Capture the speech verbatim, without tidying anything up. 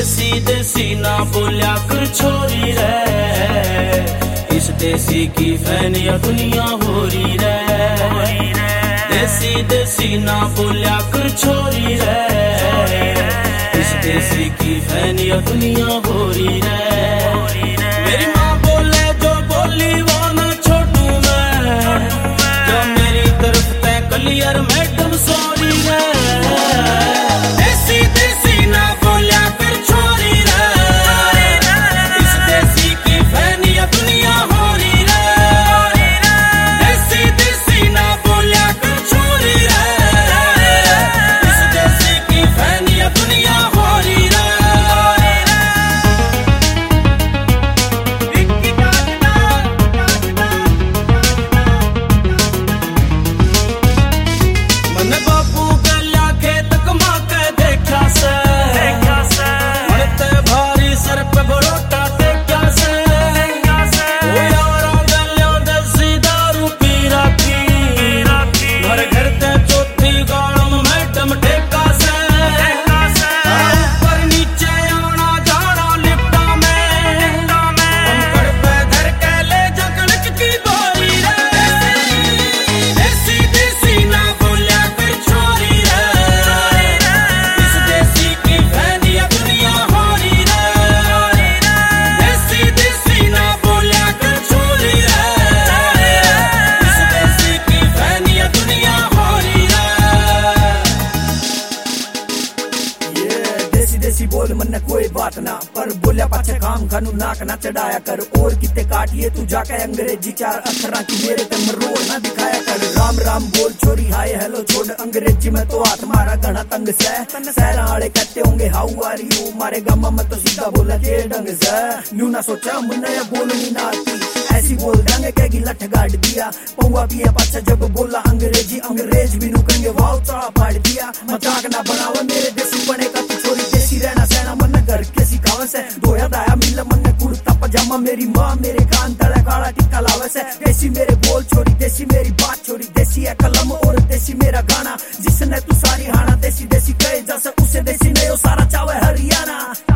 देसी देसी ना बोलिया कर छोरी रे, इस देसी की फैनिया दुनिया हो रही रे। देसी देसी ना बोलिया कर छोरी रे, इस देसी की फैनिया दुनिया हो रही रे। मेरी माँ बोले जो बोली वो ना छोड़ू मैं, जो मेरी तरफ तय क्लियर मैडम सॉरी रे। देसी देसी ना बोलिया कर छोरी रे, इस देसी की फैनिया दुनिया हो रही रे। देसी देसी ना बोलिया कर छोरी रे, इस देसी की फैनिया दुनिया हो रही रे। मने बापू गल्या खेत कमा के देखा से, मरते भारी सर पे बरोटा टेक्या से। ओ यारा गल्या देसी दारू पी रखी, घर घर ते चौथी गाड़म मैडम टेका से। ऊपर नीचे आना जाना लिफ्टा में, कंकड़ पे धर के ले जगड़क की बोरी रे। देसी देसी ना बोलिया कर छोरी रे, इस देसी की फैनिया दुनिया हो रही रे। देसी देसी ना बोलिया कर छोरी रे, इस देसी की फैनिया दुनिया हो रही रे। ये देसी देसी बोल मन कोई बात ना, पर बोलिया पाछे काम खानू नाक ना चढ़ाया कर। और किते काटिए तू जाके अंग्रेजी चार अक्षरा की मेरे ते मरोड़ ना दिखाया कर। राम राम बोल छोरी हाय हेलो छोड़ अंग्रेजी में तो हाथ मारा घना तंग से। शहरा वाले कहते होंगे हाउ आर यू, मारे गामा में तो सीधा बोला के ढंग से। न्यू ना सोचा मुन्ने ये बोलनी ना आती, ऐसी बोल देंगे कहेगी लठ गाड़ दिया। पौवा पिया पाछा जब बोला अंग्रेजी, अंग्रेज भी नु कहेंगे वाव चढ़ा फाड़ दिया। मजाक ना बनावा मेरे देसी बनेगा तू छोरी, देसी रहना सहना मन घर के सिखावे से। धोया दाया मिल मन कुर्ता पजामा, मेरी माँ मेरे कान तले काला टिक्का लावे से। देसी मेरे बोल छोरी, देसी मेरी बात छोरी, देसी है कलम और देसी मेरा गाना। जिसने तू सारी हाना देसी देसी कहे जैसे उसे देसी नहीं हो सारा चावे हरियाणा।